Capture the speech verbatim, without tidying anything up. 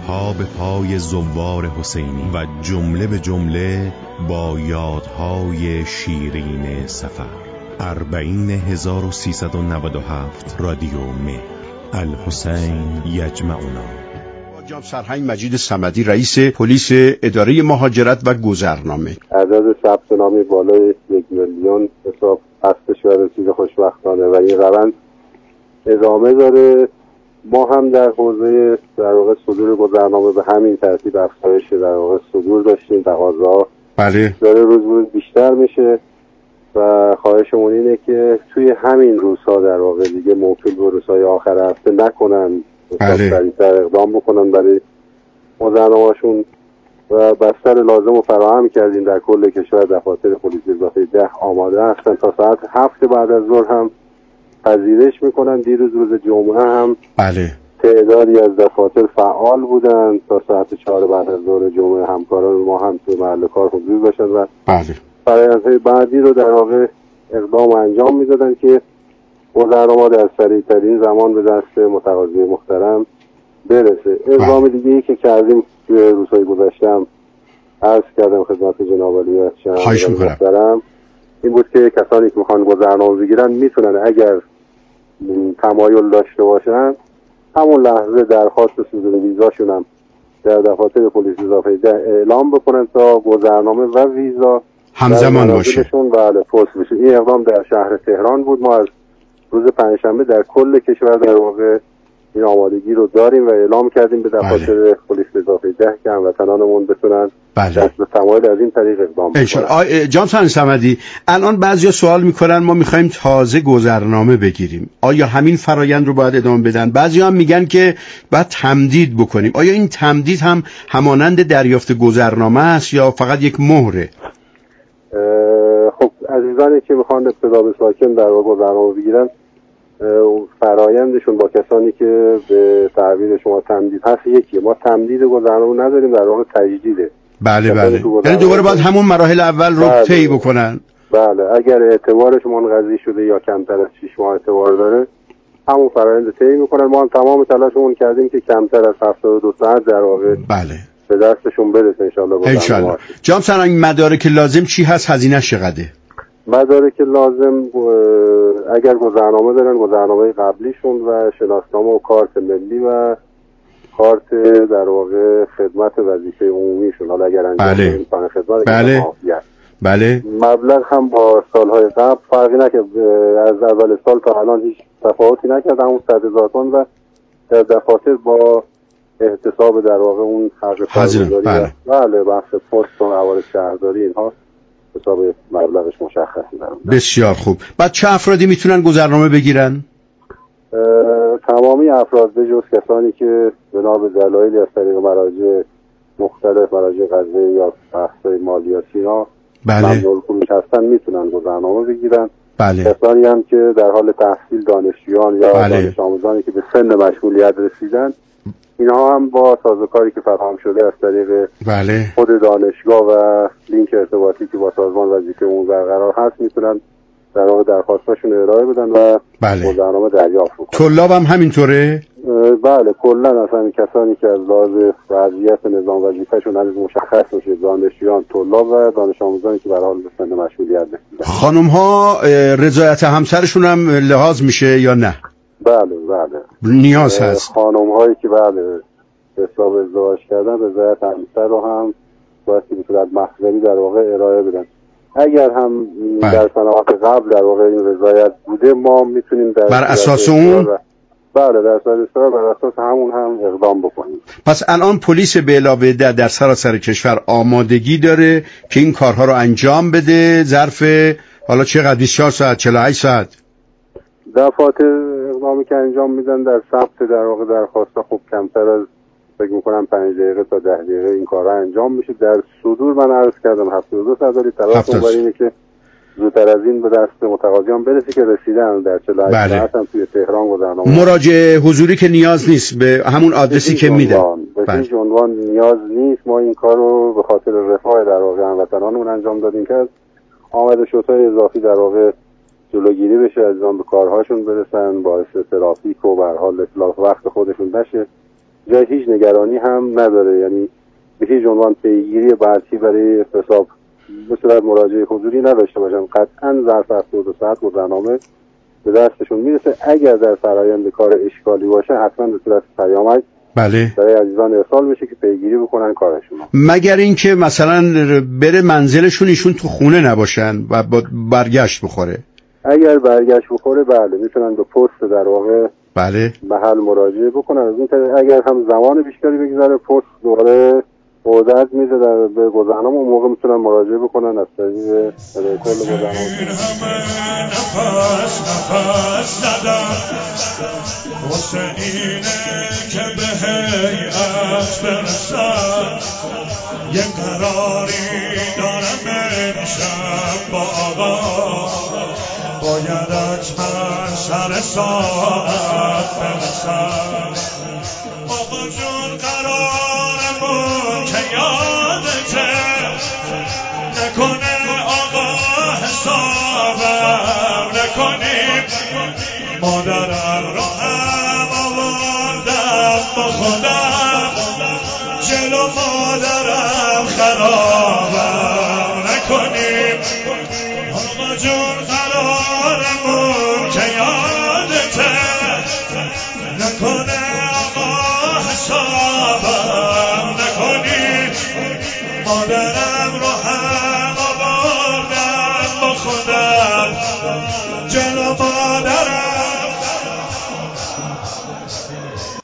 پا به پای زوار حسینی و جمله به جمله با یادهای شیرین سفر. اربعین هزار و سیصد و نود و هفت رادیو مهر. الحسین یجمعنا. جناب سرهنگ مجید صمدی، رئیس پلیس اداره مهاجرت و گذرنامه. عدد ثبت نامی بالای یک میلیون حساب هستش و رسید خوشبختانه و این روند ادامه داره. ما هم در حوزه در واقع صدور گذرنامه به همین ترتیب افزایش در واقع صدور داشتیم. تقاضا بله داره روز روز بیشتر میشه و خواهشمون اینه که توی همین روزها در واقع دیگه موکول به روزهای آخر هفته نکنن، بله سریعتر اقدام بکنن برای گذرنامه‌شون و بستر لازم رو فراهم کردیم. در کل کشور دفاتر پلیس اضافه ده آماده هستن تا ساعت هفت بعد از ظهر هم پذیرش میکنن. دیروز روز جمعه هم بله تعدادی از دفاتر فعال بودن تا ساعت چهار بعد از ظهر جمعه. همکاران ما هم تو محل کار حضور داشتن و بله فرآیندهای بعدی رو در واقع اقدام انجام میدادن که گذرنامه در سریعترین زمان به دست متقاضی محترم برسه. اقدام دیگه ای که کردیم توی روزهای گذشته هم عرض کردم خدمت جناب عالی و شنوندگان محترم این بود که کسانی که میخوان گذرنامه بگیرن میتونن اگر تمایل داشته باشن همون لحظه درخواست صدور ویزاشون هم در دفاتر پلیس اضافه ده اعلام بکنن تا گذرنامه و ویزا همزمان باشه. بله پست بشه. این اقدام در شهر تهران بود. ما از روز پنجشنبه در کل کشور در واقع این آمادگی رو داریم و اعلام کردیم به دفاتر بله. پلیس اضافه ده که هموطنانمون بتونن بله. دست به تمایل از این طریق اقدام بکنن. جناب سرهنگ صمدی، الان بعضیا سوال میکنن ما میخوایم تازه گذرنامه بگیریم، آیا همین فرایند رو باید ادامه بدن؟ بعضیا هم میگن که باید تمدید بکنیم. آیا این تمدید هم همانند دریافت گذرنامه است یا فقط یک مهره؟ خب عزیزانی که میخوان ابتدا به ساکن در واقع گذرنامه بگیرن فرایندشون با کسانی که به تعبیر شما تمدید هست یکیه. ما تمدید گذرنامه نداریم، در واقع تجدیده. بله بله، یعنی دوباره باید همون مراحل اول رو بله. طی بکنن. بله، اگر اعتبارش منقضی شده یا کمتر از شش ماه اعتبار داره همون فرایند طی میکنن. ما هم تمام تلاشمون کردیم که کمتر از هفتاد و دو ساعت در واقع بله به دستشون برسه ان شاء الله. ان شاء الله. جناب سرهنگ مدارک لازم چی هست؟ هزینه چقدره؟ مدارک لازم اگر گذرنامه دارن گذرنامه قبلیشون و شناسنامه و کارت ملی و کارت در واقع خدمت وظیفه عمومیشون. حالا اگر انجام بله. بدن پناه خدمت بله. بله. مبلغ هم با سالهای قبل فرقی نکرد. از اول سال تا الان هیچ تفاوتی نکرد. همون صد هزار تومان و در دفاتر با احتساب در واقع اون حق کارگزاری بله. بله بخش پست و عوارض شهرداری اینها حساب مبلغش مشخصی دارم. بسیار خوب. بعد چه افرادی میتونن گذرنامه بگیرن؟ تمامی افراد به جز کسانی که بنا به دلایلی از طریق مراجع مختلف، مراجع قضایی یا بحث‌های مالیاتی ها بله. ممنوع الخروج هستن میتونن گذرنامه بگیرن. بله. کسانی هم که در حال تحصیل، دانشجویان یا بله. دانش آموزانی که به سن مشغولیت رسیدن اینها هم با سازوکاری که فراهم شده از طریق بله. خود دانشگاه و لینک ارتباطی که با سازمان وظیفه عمومی برقرار هست میتونن در واقع درخواستاشون ارائه بدن و بله. گذرنامه دریافت کنن. طلاب هم همینطوره؟ بله کلا اصلا کسانی که از لحاظ وضعیت نظام وظیفه‌شون هنوز مشخص نشده، دانشجویان، طلاب و دانش آموزانی که به هر حال به سن مشغولیت رسیدن. خانم ها رضایت همسرشون هم لحاظ میشه یا نه؟ بله بله نیاز هست. خانم هایی که بله حساب ازدواج کردن رضایت همسر رو هم باید که به صورت محضری در واقع ارائه بدن. اگر هم بله. در سنوات قبل در واقع این رضایت بوده ما میتونیم در بر اساس اون ب... بله در اساس بر اساس همون هم اقدام بکنیم. پس الان پلیس به علاوه در, در سراسر کشور آمادگی داره که این کارها رو انجام بده ظرف حالا چقدر بیست و چهار ساعت چهل و هشت ساعت؟ دفاتر اقدامی که انجام میدن در ثبت در واقع درخواستا خب کمتر از فکر میکنم پنج دقیقه تا ده دقیقه این کارها انجام میشه. در صدور من عرض کردم هفتاد و دو ساعت داری تلاشمون برای اینه که زودتر از این به دست متقاضیان برسه که رسیدن. در چهل و هشت ساعت هم توی تهران گذرنامه مراجعه حضوری که نیاز نیست به همون آدرسی که میده به هیچ عنوان نیاز نیست. ما این کار رو به خاطر رفاه در واقع هموطنانمون انجام دادیم که آمده شدهای اضافی در واقع جلوگیری بشه، از آن به کارهاشون برسن، باعث ترافیک و به هر حال اطلاف وقت خودشون نشه جای هیچ نگرانی هم نداره، یعنی به هیچ عنوان پیگیری برتی برای حساب به صورت مراجعه حضوری نداشته باشن. قطعا ظرف هفتاد و دو ساعت گذرنامه به دستشون میرسه. اگر در فرآیند کار اشکالی باشه حتما به صورت پیامک بله برای عزیزان ارسال بشه که پیگیری بکنن کارشون. مگر اینکه مثلا بره منزلشون ایشون تو خونه نباشن و با برگشت بخوره. اگر برگشت بخوره بله میتونن به پست در واقع بله محل مراجعه بکنن. از این طریق اگر هم زمان بیشتری بگذره پست دوباره عدد میده در به گذرنامه، اون موقع میتونن مراجعه بکنن از طریق کل گذرنامه. نفس نفس زدم حسینه که به هیئت برسم، یه قراری دارم امشب با آقا، باید حتما سر ساعت برسم. آقا جون قرارمون که یادته نکنه آقا حسابم نکنیم، مادرم رو هم آوردم با خودم، جلو مادرم خرابم نکنیم. آقا جون قرارمون که یادته نکنه آقا حسابم نکنیم، مادرم رو هم